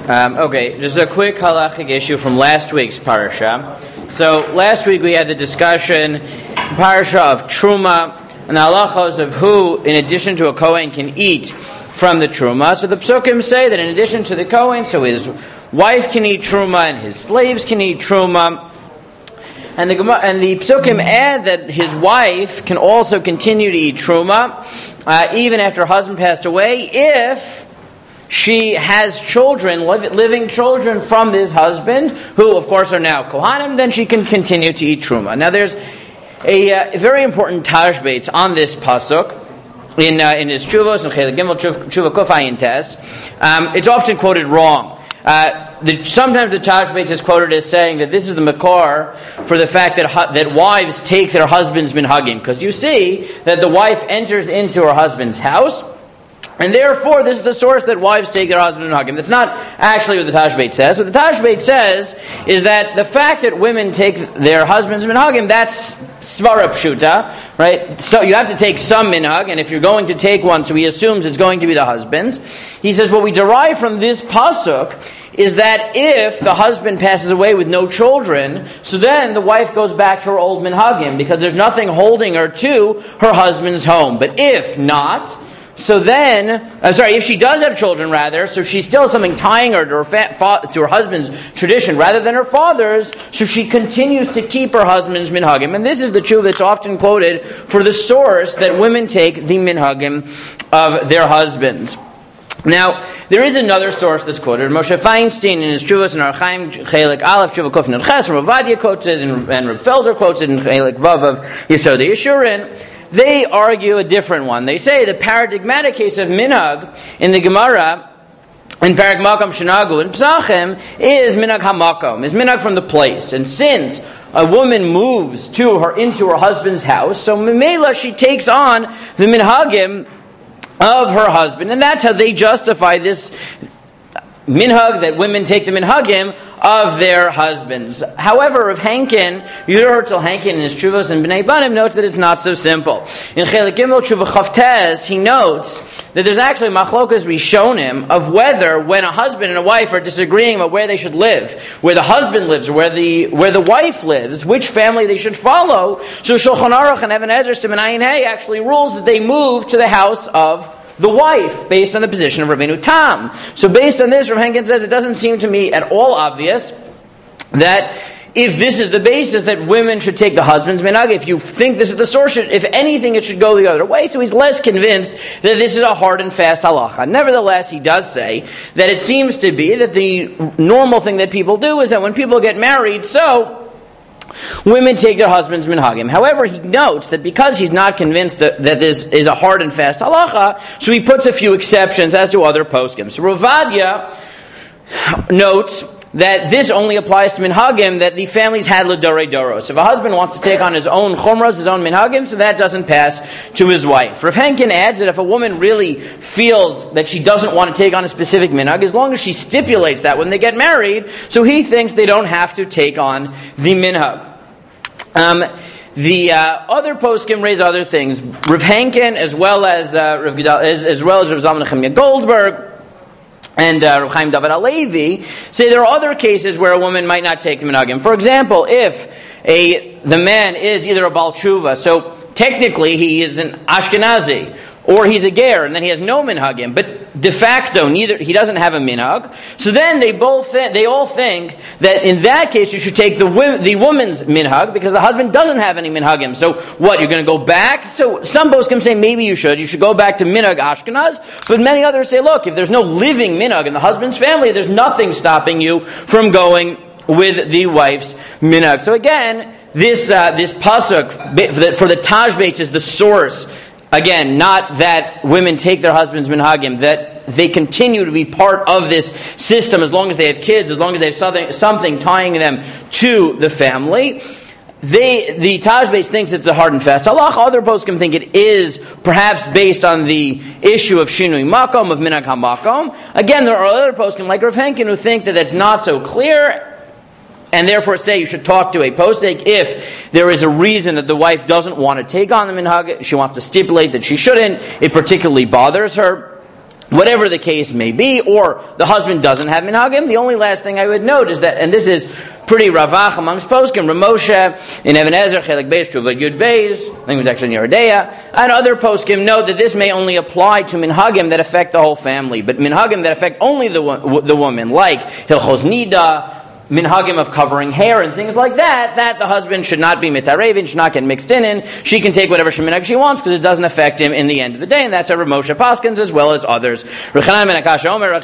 Okay, just a quick halachic issue from last week's parasha. So last week we had the discussion, parasha of Truma, and the halachos of who, in addition to a Kohen, can eat from the Truma. So the Psukim say that in addition to the Kohen, so his wife can eat Truma and his slaves can eat Truma. And the Psukim add that his wife can also continue to eat Truma, even after her husband passed away, if she has children, living children from this husband, who of course are now Kohanim, then she can continue to eat Truma. Now there's a very important tashbeitz on this pasuk in his Chuvos and Chelik Gimel Chuva Kuf Ayin Tes. It's often quoted wrong. Sometimes the tashbeitz is quoted as saying that this is the makor for the fact that wives take their husband's minhagim, because you see that the wife enters into her husband's house, and therefore, this is the source that wives take their husband and hagim. That's not actually what the Tashbeit says. What the Tashbeit says is that the fact that women take their husbands minhagim, that's svara pshuta, right? So you have to take some minhag, and if you're going to take one, so he assumes it's going to be the husband's. He says what we derive from this pasuk is that if the husband passes away with no children, so then the wife goes back to her old minhagim, because there's nothing holding her to her husband's home. But if not, so then, if she does have children, rather, so she still has something tying her to her husband's tradition rather than her father's, so she continues to keep her husband's minhagim. And this is the tshuva that's often quoted for the source that women take the minhagim of their husbands. Now, there is another source that's quoted. Moshe Feinstein in his Chuvas and Archaim Chelik Aleph Tshuva Kuf Nun Ches, Rav Ovadia quotes it, and Rav Felder quotes it in Chelik Vav of Yesodei Yeshurin. They argue a different one. They say the paradigmatic case of minhag in the Gemara, in Parak Makom Shenagu in Pesachim, is minhag hamakom, is minhag from the place. And since a woman moves into her husband's house, so Memela, she takes on the minhagim of her husband, and that's how they justify this minhag, that women take the minhagim of their husbands. However, Rav Henkin, Yehuda Herzl Henkin in his Chuvos and Bnei Banim notes that it's not so simple. In Chelik Gimel Tshuva Chaf Tes, he notes that there's actually machlokas rishonim of whether, when a husband and a wife are disagreeing about where they should live, where the husband lives or where the wife lives, which family they should follow. So Shulchan Aruch and Even Ezer Siman Ayin Hey actually rules that they move to the house of the wife, based on the position of Rabbeinu Tam. So based on this, Rav Henkin says, it doesn't seem to me at all obvious that if this is the basis that women should take the husband's minhag, if you think this is the source, if anything, it should go the other way. So he's less convinced that this is a hard and fast halacha. Nevertheless, he does say that it seems to be that the normal thing that people do is that when people get married, so women take their husband's minhagim. However, he notes that because he's not convinced that this is a hard and fast halacha, so he puts a few exceptions as to other poskim. So Rav Ovadia notes that this only applies to minhagim that the families had l'dorei doros. If a husband wants to take on his own chumras, his own minhagim, so that doesn't pass to his wife. Rav Henkin adds that if a woman really feels that she doesn't want to take on a specific minhag, as long as she stipulates that when they get married, so he thinks they don't have to take on the minhag. The other poskim raise other things. Rav Henkin, as well as Rav Zalman Nechemia Goldberg, and Rav Chaim David HaLevi, say there are other cases where a woman might not take the minhagim. For example, if the man is either a Baal Tshuva, so technically he is an Ashkenazi, or he's a ger, and then he has no minhagim, but de facto he doesn't have a minhag. So then they all think that in that case you should take the woman's minhag, because the husband doesn't have any minhagim. So what, you're going to go back? So some poskim say maybe you should go back to minhag Ashkenaz, but many others say, look, if there's no living minhag in the husband's family, there's nothing stopping you from going with the wife's minhag. So again, this pasuk for the Tashbeitz is the source. Again, not that women take their husband's minhagim, that they continue to be part of this system as long as they have kids, as long as they have something tying them to the family. The Tashbeitz thinks it's a hard and fast halacha. Other poskim think it is perhaps based on the issue of shinui makom, of minhag hamakom. Again, there are other poskim like Rav Henkin who think that that's not so clear, and therefore say you should talk to a posek if there is a reason that the wife doesn't want to take on the minhag, she wants to stipulate that she shouldn't, it particularly bothers her. whatever the case may be, or the husband doesn't have minhagim. The only last thing I would note is that, and this is pretty ravach amongst poskim, Ramosha in Even Ezer, Chelik Beis, Shuvah Yud Beis, I think it was actually in Yeridea, and other poskim note that this may only apply to minhagim that affect the whole family, but minhagim that affect only the woman, like Hilchos Nida, minhagim of covering hair and things like that the husband should not be mitarevin, should not get mixed in. She can take whatever sheminag she wants because it doesn't affect him in the end of the day, and that's a Rav Moshe Paskins as well as others.